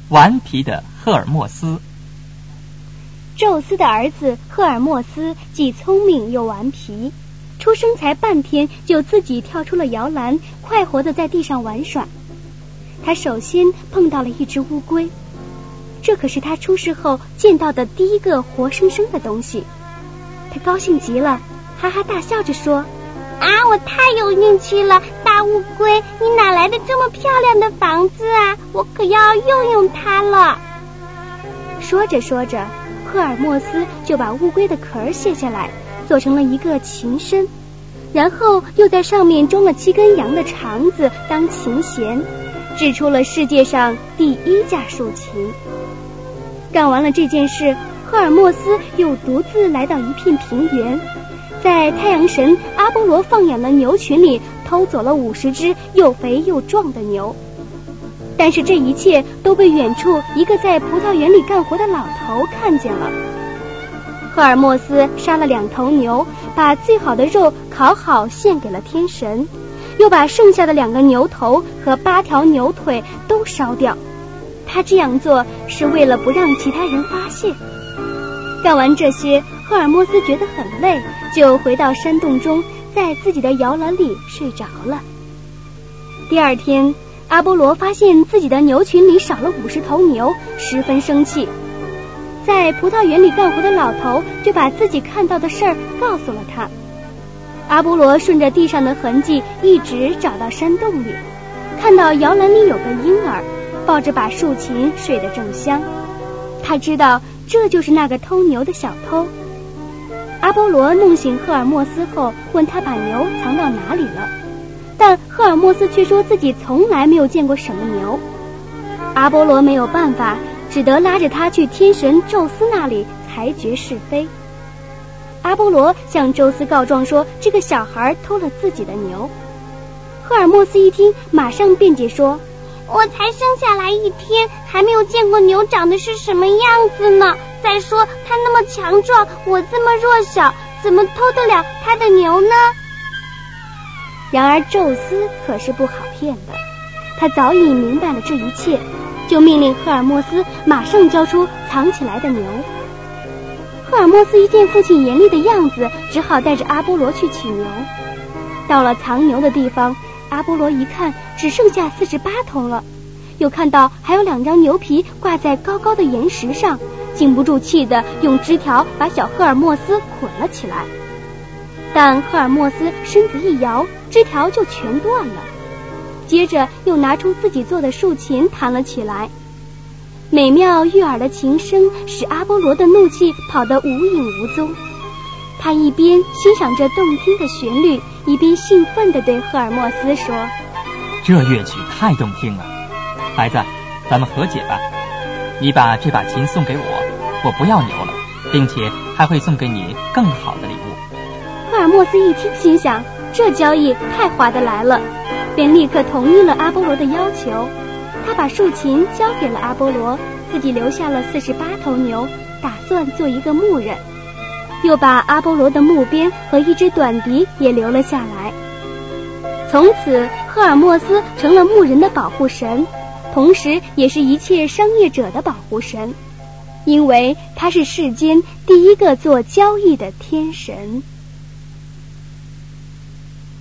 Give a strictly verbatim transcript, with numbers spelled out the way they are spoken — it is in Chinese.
顽皮的赫尔墨斯。 宙斯的儿子赫尔墨斯既聪明又顽皮，出生才半天就自己跳出了摇篮，快活地在地上玩耍。他首先碰到了一只乌龟，这可是他出世后见到的第一个活生生的东西。他高兴极了，哈哈大笑着说：啊，我太有运气了，大乌龟，你哪来的这么漂亮的房子啊？我可要用用它了。说着说着，赫尔墨斯就把乌龟的壳卸下来，做成了一个琴身，然后又在上面装了七根羊的肠子当琴弦，制出了世界上第一架竖琴。干完了这件事，赫尔墨斯又独自来到一片平原，在太阳神阿波罗放养的牛群里偷走了五十只又肥又壮的牛。但是这一切都被远处一个在葡萄园里干活的老头看见了。赫尔墨斯杀了两头牛，把最好的肉烤好献给了天神，又把剩下的两个牛头和八条牛腿都烧掉。他这样做是为了不让其他人发现。干完这些，赫尔墨斯觉得很累，就回到山洞中，在自己的摇篮里睡着了。第二天，阿波罗发现自己的牛群里少了五十头牛，十分生气。在葡萄园里干活的老头就把自己看到的事儿告诉了他。阿波罗顺着地上的痕迹一直找到山洞里，看到摇篮里有个婴儿，抱着把竖琴睡得正香。他知道这就是那个偷牛的小偷。阿波罗弄醒赫尔墨斯后，问他把牛藏到哪里了，但赫尔墨斯却说自己从来没有见过什么牛。阿波罗没有办法，只得拉着他去天神宙斯那里裁决是非。阿波罗向宙斯告状说这个小孩偷了自己的牛。赫尔墨斯一听，马上辩解说：我才生下来一天，还没有见过牛长得是什么样子呢。再说他那么强壮，我这么弱小，怎么偷得了他的牛呢？然而宙斯可是不好骗的，他早已明白了这一切，就命令赫尔墨斯马上交出藏起来的牛。赫尔墨斯一见父亲严厉的样子，只好带着阿波罗去取牛。到了藏牛的地方，阿波罗一看只剩下四十八头了，又看到还有两张牛皮挂在高高的岩石上，禁不住气的用枝条把小赫尔墨斯捆了起来。但赫尔墨斯身子一摇，枝条就全断了，接着又拿出自己做的竖琴弹了起来。美妙悦耳的琴声使阿波罗的怒气跑得无影无踪。他一边欣赏着动听的旋律，一边兴奋地对赫尔墨斯说： 这乐曲太动听了，孩子，咱们和解吧，你把这把琴送给我，我不要牛了，并且还会送给你更好的礼物。 赫尔墨斯一听，心想这交易太划得来了，便立刻同意了阿波罗的要求。他把竖琴交给了阿波罗，自己留下了四十八头牛，打算做一个牧人，又把阿波罗的木鞭和一支短笛也留了下来。从此赫尔墨斯成了牧人的保护神，同时也是一切商业者的保护神，因为他是世间第一个做交易的天神。